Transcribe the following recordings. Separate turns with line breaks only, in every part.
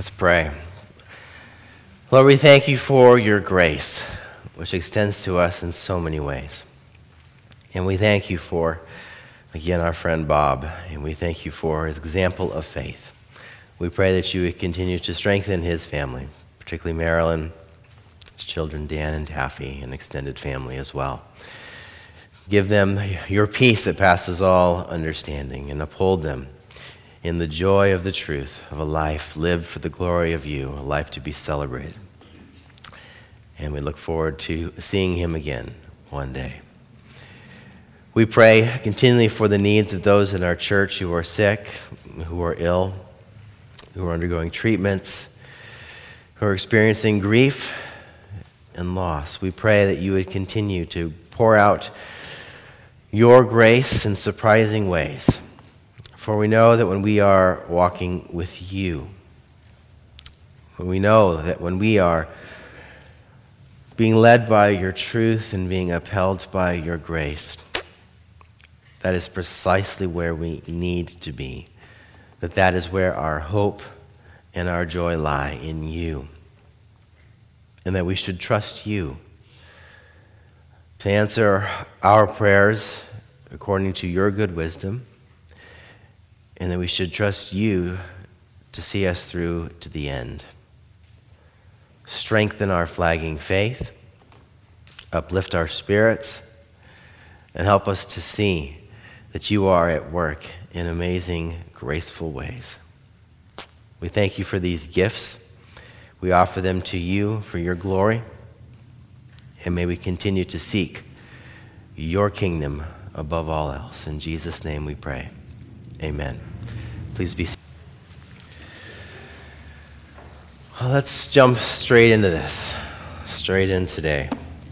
Let's pray. Lord, we thank you for your grace, which extends to us in so many ways. And we thank you for, again, our friend Bob, and we thank you for his example of faith. We pray that you would continue to strengthen his family, particularly Marilyn, his children Dan and Taffy, and extended family as well. Give them your peace that passes all understanding, and uphold them in the joy of the truth of a life lived for the glory of you, a life to be celebrated. And we look forward to seeing him again one day. We pray continually for the needs of those in our church who are sick, who are ill, who are undergoing treatments, who are experiencing grief and loss. We pray that you would continue to pour out your grace in surprising ways. For we know that when we are walking with you, we know that when we are being led by your truth and being upheld by your grace, that is precisely where we need to be. That is where our hope and our joy lie, in you. And that we should trust you to answer our prayers according to your good wisdom, and that we should trust you to see us through to the end. Strengthen our flagging faith, uplift our spirits, and help us to see that you are at work in amazing, graceful ways. We thank you for these gifts. We offer them to you for your glory, and may we continue to seek your kingdom above all else. In Jesus' name we pray. Amen. Please be seated. Well, let's jump straight into this. Straight in today.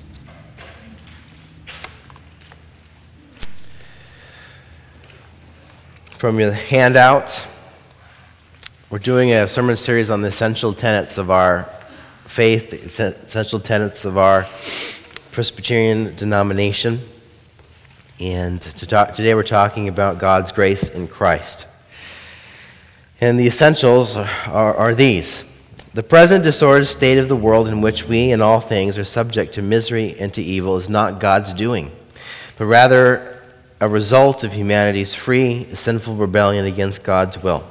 From your handout, we're doing a sermon series on the essential tenets of our faith, the essential tenets of our Presbyterian denomination. And today we're talking about God's grace in Christ. And the essentials are these. The present disordered state of the world in which we in all things are subject to misery and to evil is not God's doing, but rather a result of humanity's free, sinful rebellion against God's will.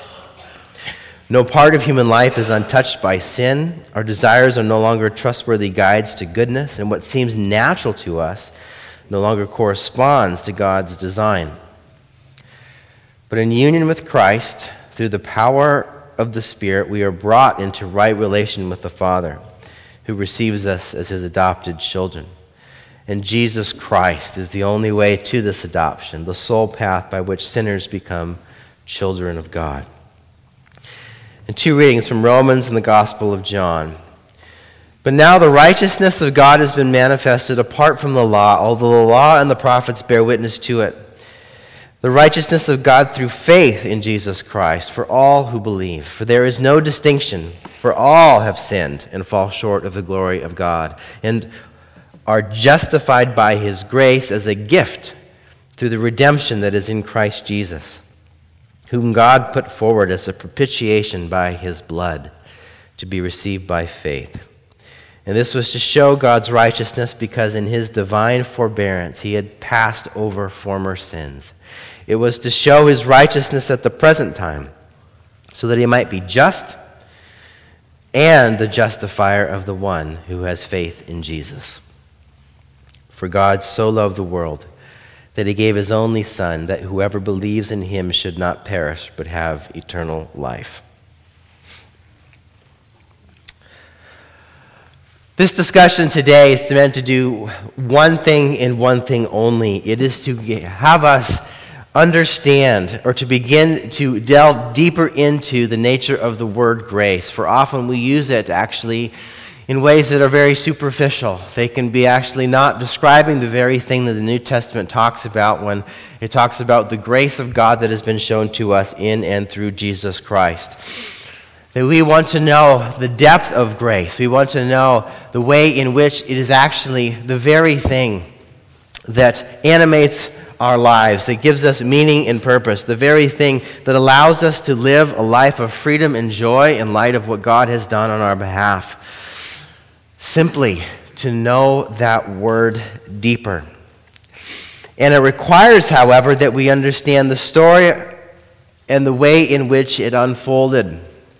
No part of human life is untouched by sin. Our desires are no longer trustworthy guides to goodness, and what seems natural to us no longer corresponds to God's design. But in union with Christ, through the power of the Spirit, we are brought into right relation with the Father, who receives us as his adopted children. And Jesus Christ is the only way to this adoption, the sole path by which sinners become children of God. And two readings from Romans and the Gospel of John. But now the righteousness of God has been manifested apart from the law, although the law and the prophets bear witness to it. The righteousness of God through faith in Jesus Christ for all who believe. For there is no distinction, for all have sinned and fall short of the glory of God, and are justified by his grace as a gift through the redemption that is in Christ Jesus, whom God put forward as a propitiation by his blood to be received by faith. And this was to show God's righteousness, because in his divine forbearance he had passed over former sins. It was to show his righteousness at the present time, so that he might be just and the justifier of the one who has faith in Jesus. For God so loved the world that he gave his only Son, that whoever believes in him should not perish but have eternal life. This discussion today is meant to do one thing and one thing only. It is to have us understand, or to begin to delve deeper into the nature of the word grace. For often we use it actually in ways that are very superficial. They can be actually not describing the very thing that the New Testament talks about when it talks about the grace of God that has been shown to us in and through Jesus Christ. That we want to know the depth of grace. We want to know the way in which it is actually the very thing that animates our lives, that gives us meaning and purpose, the very thing that allows us to live a life of freedom and joy in light of what God has done on our behalf. Simply to know that word deeper. And it requires, however, that we understand the story and the way in which it unfolded.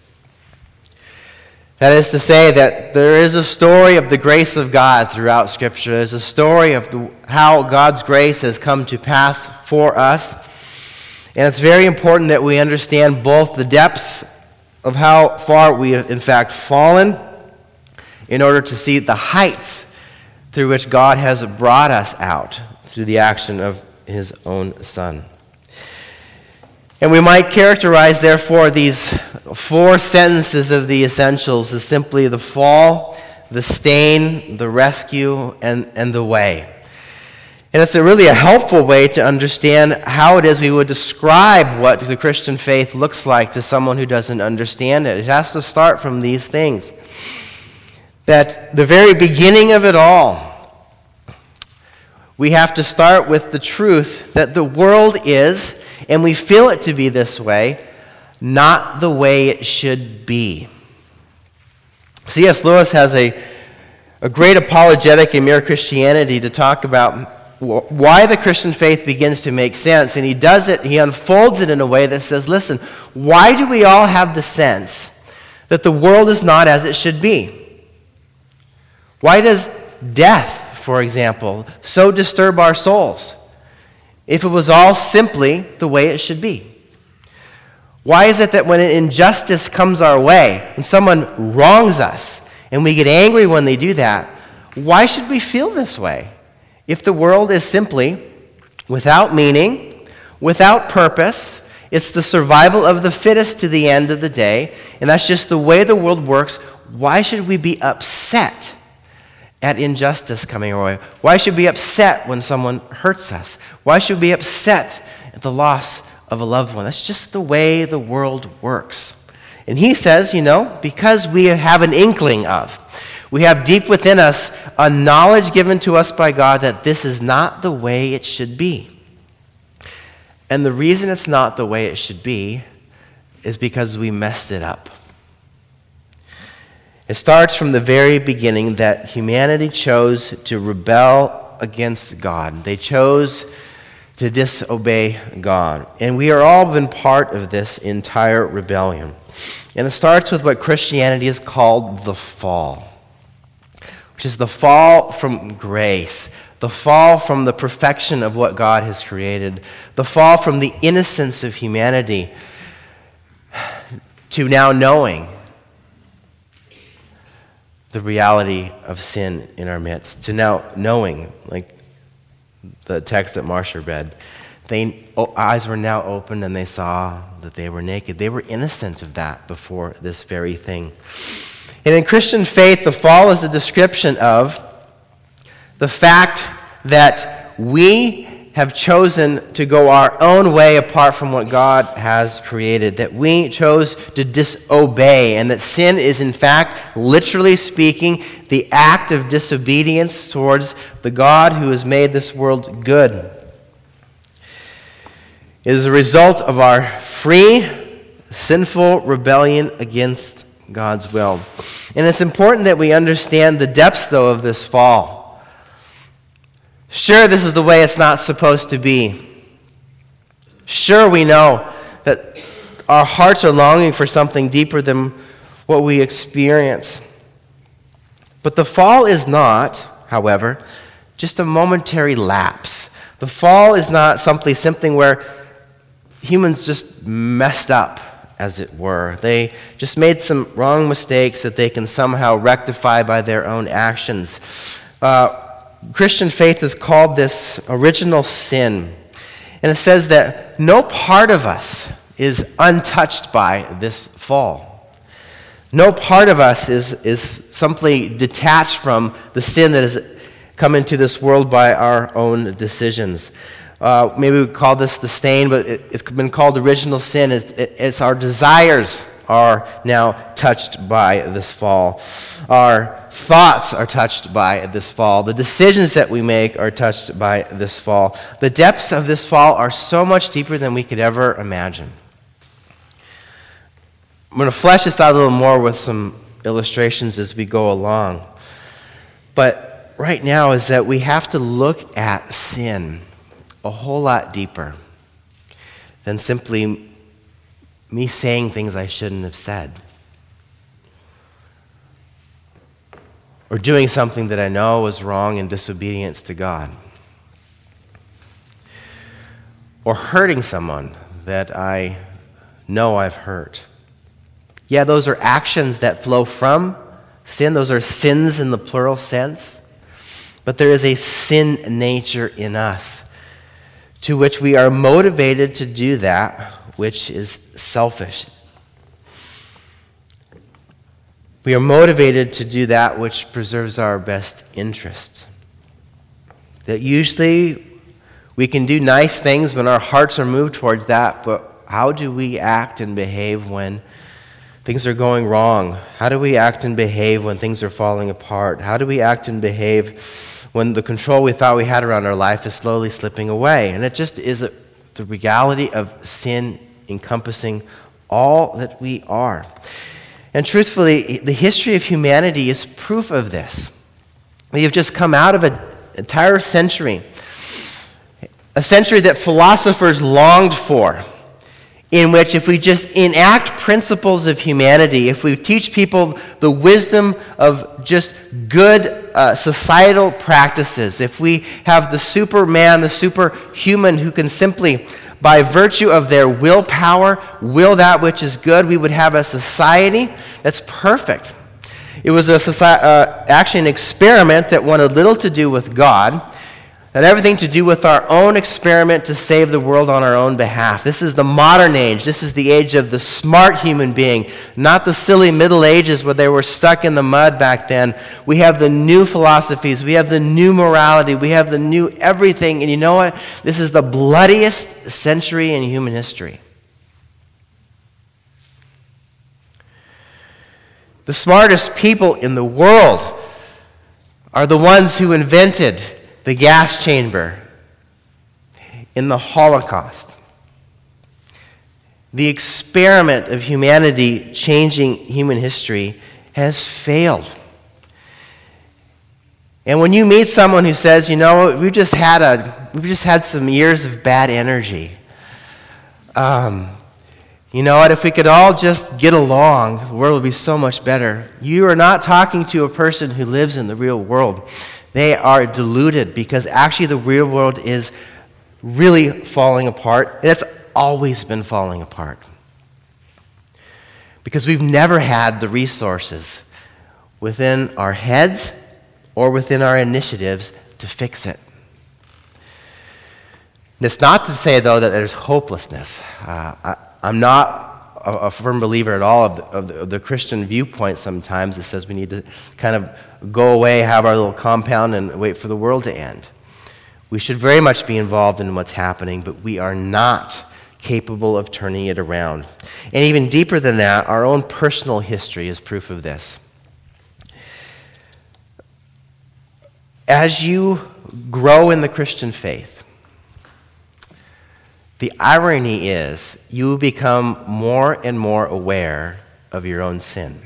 That is to say that there is a story of the grace of God throughout Scripture. There's a story of how God's grace has come to pass for us. And it's very important that we understand both the depths of how far we have in fact fallen in order to see the heights through which God has brought us out through the action of his own Son. And we might characterize, therefore, these 4 sentences of the essentials as simply the fall, the stain, the rescue, and the way. And it's really a helpful way to understand how it is we would describe what the Christian faith looks like to someone who doesn't understand it. It has to start from these things. That the very beginning of it all, we have to start with the truth that the world is, and we feel it to be this way, not the way it should be. C.S. Lewis has a great apologetic in Mere Christianity to talk about why the Christian faith begins to make sense, and he does it, he unfolds it in a way that says, listen, why do we all have the sense that the world is not as it should be? Why does death, for example, so disturb our souls if it was all simply the way it should be? Why is it that when an injustice comes our way, when someone wrongs us, and we get angry when they do that, why should we feel this way if the world is simply without meaning, without purpose? It's the survival of the fittest to the end of the day, and that's just the way the world works. Why should we be upset at injustice coming our way? Why should we be upset when someone hurts us? Why should we be upset at the loss of a loved one? That's just the way the world works. And he says, because we have an inkling of, we have deep within us a knowledge given to us by God that this is not the way it should be. And the reason it's not the way it should be is because we messed it up. It starts from the very beginning that humanity chose to rebel against God. They chose to disobey God. And we are all been part of this entire rebellion. And it starts with what Christianity is called the fall, which is the fall from grace, the fall from the perfection of what God has created, the fall from the innocence of humanity to now knowing the reality of sin in our midst, to now knowing, like the text that Marcia read, eyes were now opened and they saw that they were naked. They were innocent of that before this very thing. And in Christian faith, the fall is a description of the fact that we have chosen to go our own way apart from what God has created, that we chose to disobey, and that sin is in fact, literally speaking, the act of disobedience towards the God who has made this world good. It is a result of our free, sinful rebellion against God's will. And it's important that we understand the depths, though, of this fall. Sure, this is the way it's not supposed to be. Sure, we know that our hearts are longing for something deeper than what we experience. But the fall is not, however, just a momentary lapse. The fall is not something where humans just messed up, as it were. They just made some wrong mistakes that they can somehow rectify by their own actions. Christian faith has called this original sin. And it says that no part of us is untouched by this fall. No part of us is simply detached from the sin that has come into this world by our own decisions. Maybe we call this the stain, but it's been called original sin. It's our desires are now touched by this fall. Our thoughts are touched by this fall. The decisions that we make are touched by this fall. The depths of this fall are so much deeper than we could ever imagine. I'm going to flesh this out a little more with some illustrations as we go along. But right now is that we have to look at sin a whole lot deeper than simply me saying things I shouldn't have said, or doing something that I know was wrong in disobedience to God, or hurting someone that I know I've hurt. Yeah, those are actions that flow from sin. Those are sins in the plural sense. But there is a sin nature in us to which we are motivated to do that which is selfish. We are motivated to do that which preserves our best interests. That usually we can do nice things when our hearts are moved towards that, but how do we act and behave when things are going wrong? How do we act and behave when things are falling apart? How do we act and behave when the control we thought we had around our life is slowly slipping away? And it just is the reality of sin encompassing all that we are. And truthfully, the history of humanity is proof of this. We have just come out of an entire century, a century that philosophers longed for, in which if we just enact principles of humanity, if we teach people the wisdom of just good societal practices, if we have the superman, the superhuman who can simply, by virtue of their willpower, will that which is good, we would have a society that's perfect. It was actually an experiment that wanted little to do with God, and everything to do with our own experiment to save the world on our own behalf. This is the modern age. This is the age of the smart human being, not the silly Middle Ages where they were stuck in the mud back then. We have the new philosophies. We have the new morality. We have the new everything. And you know what? This is the bloodiest century in human history. The smartest people in the world are the ones who invented the gas chamber in the Holocaust. The experiment of humanity changing human history has failed. And when you meet someone who says, you know, we've just had some years of bad energy. You know what, if we could all just get along, the world would be so much better. You are not talking to a person who lives in the real world. They are deluded because actually the real world is really falling apart, and it's always been falling apart. Because we've never had the resources within our heads or within our initiatives to fix it. And it's not to say, though, that there's hopelessness. I'm not a firm believer at all of the Christian viewpoint sometimes that says we need to kind of go away, have our little compound, and wait for the world to end. We should very much be involved in what's happening, but we are not capable of turning it around. And even deeper than that, our own personal history is proof of this. As you grow in the Christian faith, the irony is you become more and more aware of your own sin.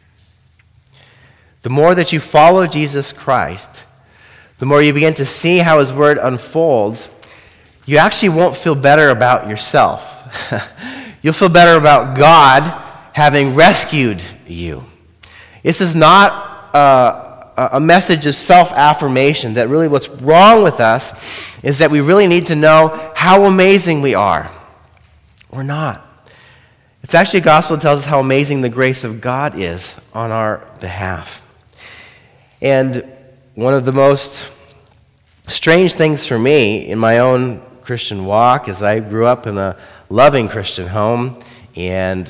The more that you follow Jesus Christ, the more you begin to see how His Word unfolds, you actually won't feel better about yourself. You'll feel better about God having rescued you. This is not a message of self-affirmation, that really what's wrong with us is that we really need to know how amazing we are. We're not. It's actually a gospel that tells us how amazing the grace of God is on our behalf. And one of the most strange things for me in my own Christian walk is I grew up in a loving Christian home, and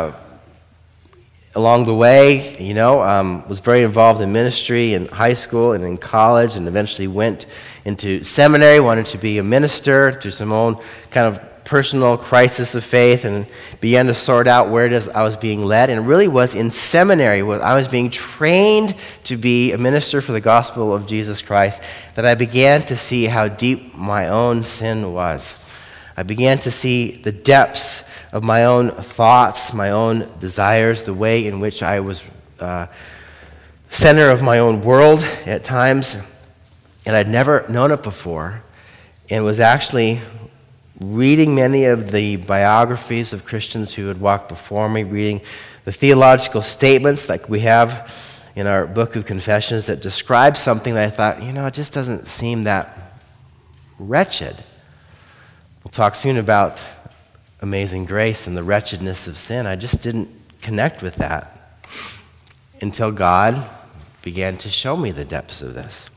along the way, was very involved in ministry in high school and in college, and eventually went into seminary, wanted to be a minister through some own kind of personal crisis of faith and began to sort out where it is I was being led. And it really was in seminary, where I was being trained to be a minister for the gospel of Jesus Christ, that I began to see how deep my own sin was. I began to see the depths of my own thoughts, my own desires, the way in which I was center of my own world at times. And I'd never known it before, and was actually reading many of the biographies of Christians who had walked before me, reading the theological statements like we have in our book of Confessions that describe something that I thought, it just doesn't seem that wretched. We'll talk soon about amazing grace and the wretchedness of sin. I just didn't connect with that until God began to show me the depths of this.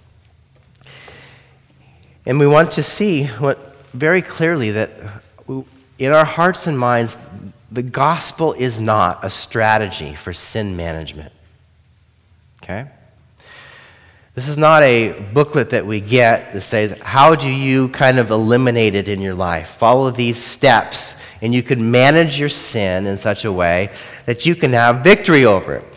And we want to see very clearly that in our hearts and minds, the gospel is not a strategy for sin management. Okay? This is not a booklet that we get that says, how do you kind of eliminate it in your life? Follow these steps, and you can manage your sin in such a way that you can have victory over it.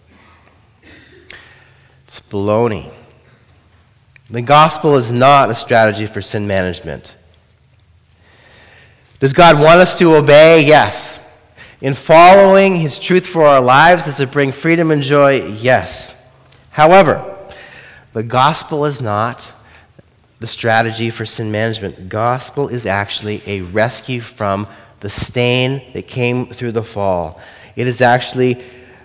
It's baloney. The gospel is not a strategy for sin management. Does God want us to obey? Yes. In following His truth for our lives, does it bring freedom and joy? Yes. However, the gospel is not the strategy for sin management. The gospel is actually a rescue from the stain that came through the fall. It is actually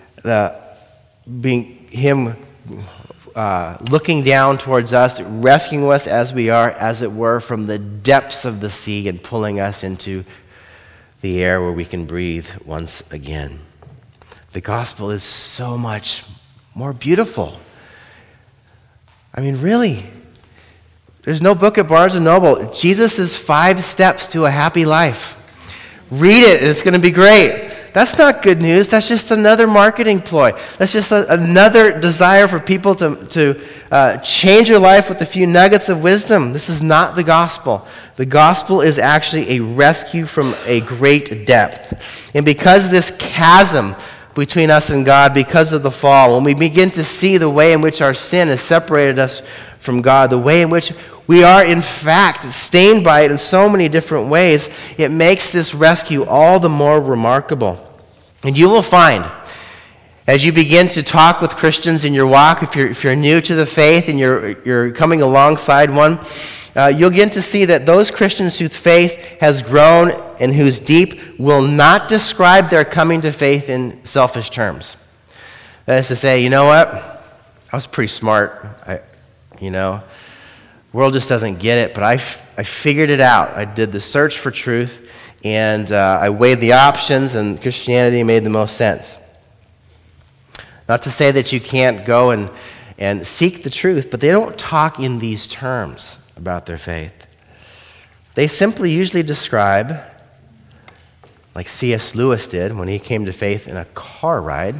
Him looking down towards us, rescuing us as we are, as it were, from the depths of the sea and pulling us into the air where we can breathe once again. The gospel is so much more beautiful. I mean, really, there's no book at Barnes & Noble. Jesus' 5 steps to a happy life. Read it, and it's going to be great. That's not good news. That's just another marketing ploy. That's just another desire for people to change your life with a few nuggets of wisdom. This is not the gospel. The gospel is actually a rescue from a great depth. And because of this chasm between us and God, because of the fall, when we begin to see the way in which our sin has separated us from God, the way in which we are, in fact, stained by it in so many different ways, it makes this rescue all the more remarkable. And you will find, as you begin to talk with Christians in your walk, if you're new to the faith and you're coming alongside one, you'll begin to see that those Christians whose faith has grown and whose deep will not describe their coming to faith in selfish terms. That is to say, you know what? I was pretty smart. The world just doesn't get it, but I figured it out. I did the search for truth, and I weighed the options, and Christianity made the most sense. Not to say that you can't go and seek the truth, but they don't talk in these terms about their faith. They simply usually describe, like C.S. Lewis did when he came to faith in a car ride,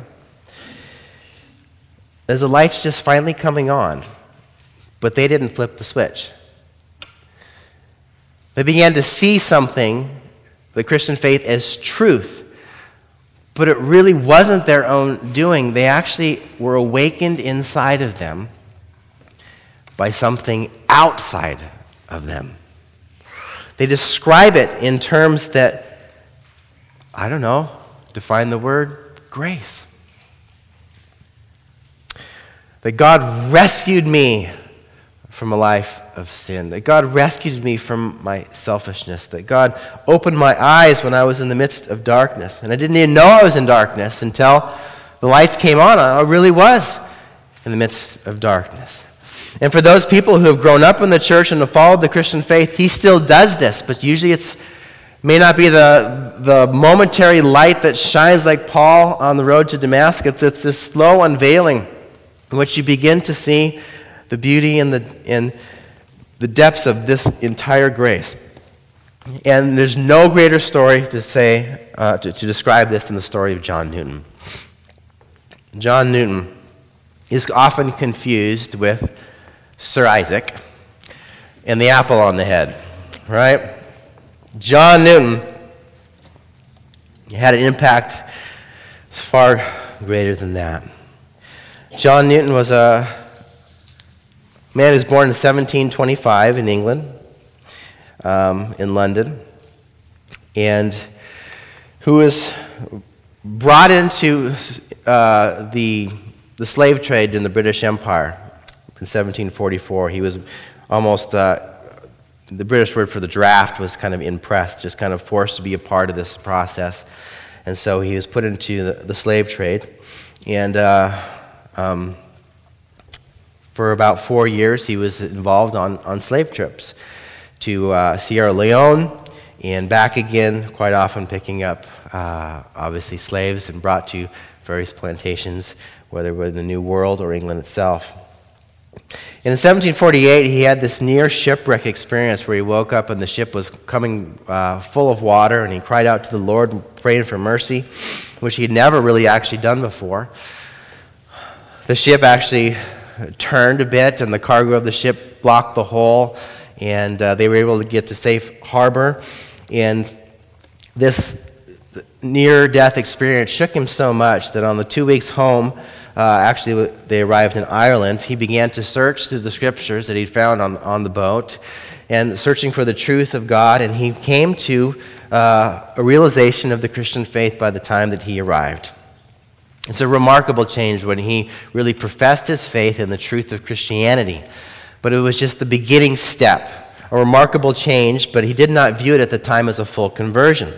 as the light's just finally coming on. But they didn't flip the switch. They began to see something, the Christian faith, as truth. But it really wasn't their own doing. They actually were awakened inside of them by something outside of them. They describe it in terms that, define the word grace. That God rescued me from a life of sin, that God rescued me from my selfishness, that God opened my eyes when I was in the midst of darkness. And I didn't even know I was in darkness until the lights came on. I really was in the midst of darkness. And for those people who have grown up in the church and have followed the Christian faith, He still does this, but usually it may not be the momentary light that shines like Paul on the road to Damascus. It's this slow unveiling in which you begin to see the beauty and the depths of this entire grace. And there's no greater story to say, to describe this than the story of John Newton. John Newton is often confused with Sir Isaac and the apple on the head, right? John Newton had an impact far greater than that. John Newton was a man who was born in 1725 in England, in London, and who was brought into the slave trade in the British Empire in 1744. He was almost, the British word for the draft was kind of impressed, just kind of forced to be a part of this process. And so he was put into the slave trade. And for about 4 years, he was involved on slave trips to Sierra Leone and back again, quite often picking up, obviously, slaves and brought to various plantations, whether it were in the New World or England itself. In 1748, he had this near shipwreck experience where he woke up and the ship was coming full of water, and he cried out to the Lord, praying for mercy, which he had never really actually done before. The ship actually turned a bit, and the cargo of the ship blocked the hole, and they were able to get to safe harbor. And this near-death experience shook him so much that on the 2 weeks home, actually they arrived in Ireland, he began to search through the scriptures that he'd found on the boat and searching for the truth of God, and he came to a realization of the Christian faith by the time that he arrived. It's a remarkable change when he really professed his faith in the truth of Christianity, but it was just the beginning step, a remarkable change, but he did not view it at the time as a full conversion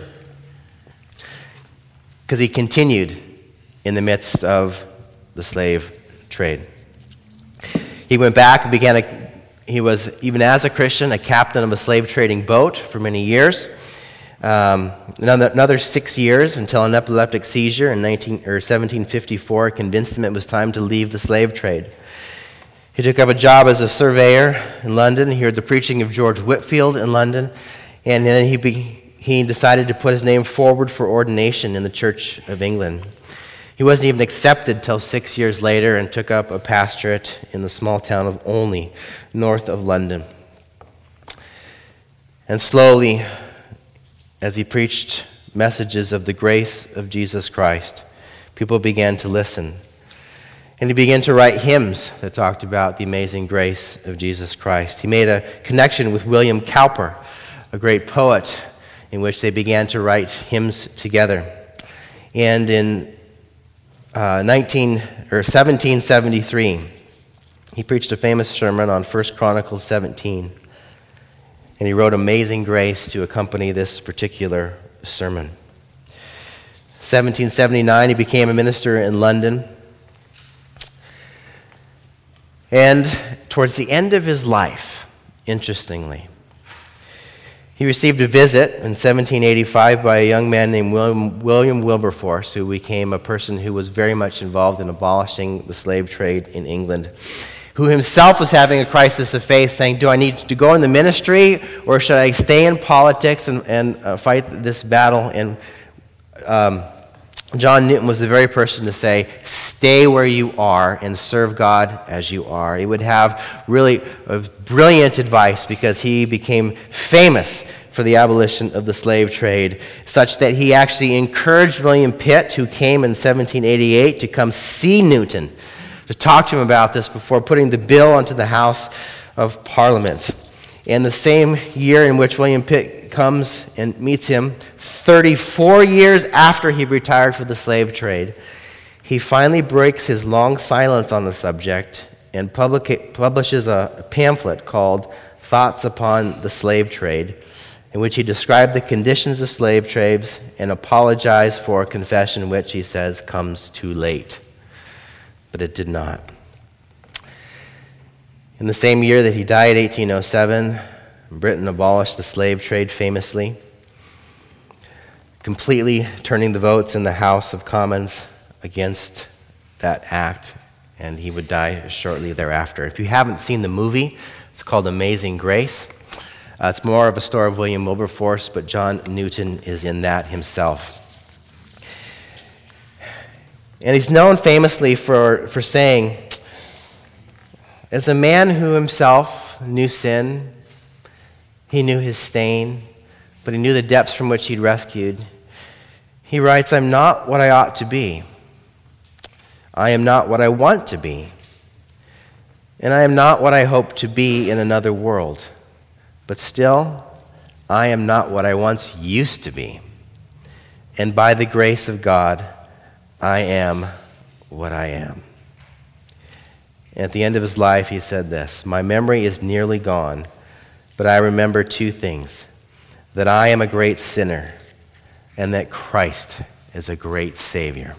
because he continued in the midst of the slave trade. He went back and he was, even as a Christian, a captain of a slave trading boat for many years. Another 6 years until an epileptic seizure in 1754 convinced him it was time to leave the slave trade. He took up a job as a surveyor in London. He heard the preaching of George Whitefield in London, and then he decided to put his name forward for ordination in the Church of England. He wasn't even accepted till 6 years later and took up a pastorate in the small town of Olney, north of London. And slowly, as he preached messages of the grace of Jesus Christ, people began to listen. And he began to write hymns that talked about the amazing grace of Jesus Christ. He made a connection with William Cowper, a great poet, in which they began to write hymns together. And in 1773, he preached a famous sermon on 1 Chronicles 17, and he wrote Amazing Grace to accompany this particular sermon. 1779, he became a minister in London, and towards the end of his life, interestingly, he received a visit in 1785 by a young man named William Wilberforce, who became a person who was very much involved in abolishing the slave trade in England, who himself was having a crisis of faith, saying, do I need to go in the ministry, or should I stay in politics and fight this battle? And John Newton was the very person to say, stay where you are and serve God as you are. He would have really brilliant advice because he became famous for the abolition of the slave trade, such that he actually encouraged William Pitt, who came in 1788, to come see Newton, to talk to him about this before putting the bill onto the House of Parliament. And the same year in which William Pitt comes and meets him, 34 years after he retired from the slave trade, he finally breaks his long silence on the subject and publishes a pamphlet called Thoughts Upon the Slave Trade, in which he described the conditions of slave trades and apologized for a confession which, he says, comes too late. But it did not. In the same year that he died, 1807, Britain abolished the slave trade famously, completely turning the votes in the House of Commons against that act, and he would die shortly thereafter. If you haven't seen the movie, it's called Amazing Grace. It's more of a story of William Wilberforce, but John Newton is in that himself. And he's known famously for saying, as a man who himself knew sin, he knew his stain, but he knew the depths from which he'd rescued. He writes, I'm not what I ought to be. I am not what I want to be. And I am not what I hope to be in another world. But still, I am not what I once used to be. And by the grace of God, I am what I am. And at the end of his life, he said this, my memory is nearly gone, but I remember two things, that I am a great sinner and that Christ is a great Savior.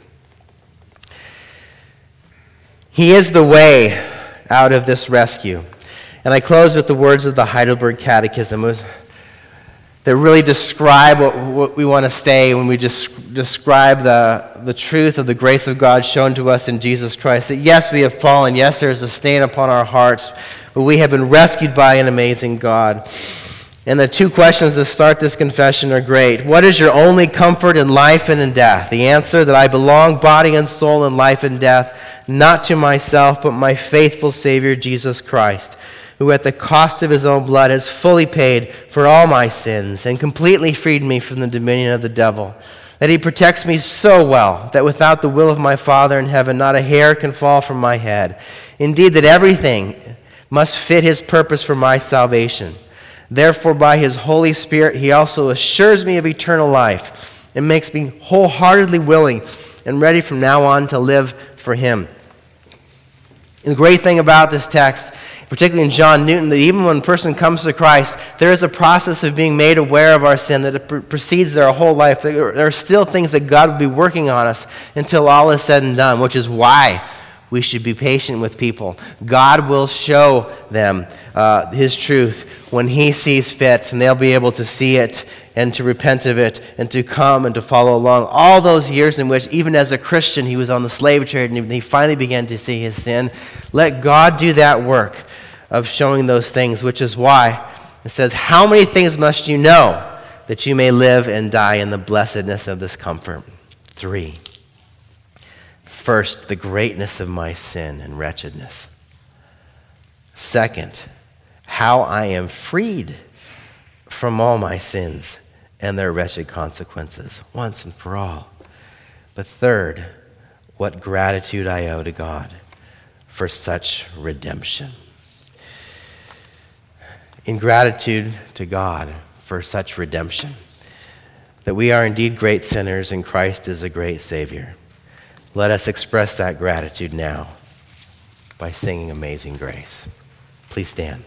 He is the way out of this rescue. And I close with the words of the Heidelberg Catechism that really describe what we want to say when we just describe the truth of the grace of God shown to us in Jesus Christ. That yes, we have fallen. Yes, there is a stain upon our hearts. But we have been rescued by an amazing God. And the two questions that start this confession are great. What is your only comfort in life and in death? The answer, that I belong body and soul in life and death, not to myself, but my faithful Savior, Jesus Christ, who at the cost of his own blood has fully paid for all my sins and completely freed me from the dominion of the devil. That he protects me so well that without the will of my Father in heaven, not a hair can fall from my head. Indeed, that everything must fit his purpose for my salvation. Therefore, by his Holy Spirit, he also assures me of eternal life and makes me wholeheartedly willing and ready from now on to live for him. And the great thing about this text, particularly in John Newton, that even when a person comes to Christ, there is a process of being made aware of our sin that it precedes their whole life. There are still things that God will be working on us until all is said and done, which is why we should be patient with people. God will show them his truth when he sees fit, and they'll be able to see it and to repent of it and to come and to follow along. All those years in which, even as a Christian, he was on the slave trade and he finally began to see his sin. Let God do that work of showing those things, which is why it says, how many things must you know that you may live and die in the blessedness of this comfort? 3. First, the greatness of my sin and wretchedness. Second, how I am freed from all my sins and their wretched consequences, once and for all. But third, what gratitude I owe to God for such redemption. In gratitude to God for such redemption, that we are indeed great sinners and Christ is a great Savior. Let us express that gratitude now by singing Amazing Grace. Please stand.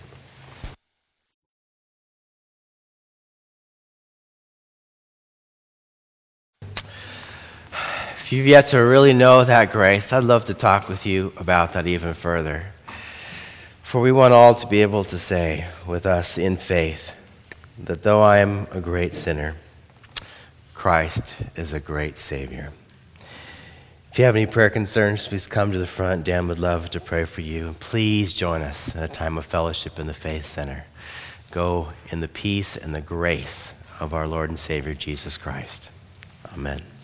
If you've yet to really know that grace, I'd love to talk with you about that even further. For we want all to be able to say with us in faith that though I am a great sinner, Christ is a great Savior. If you have any prayer concerns, please come to the front. Dan would love to pray for you. And please join us at a time of fellowship in the Faith Center. Go in the peace and the grace of our Lord and Savior, Jesus Christ. Amen.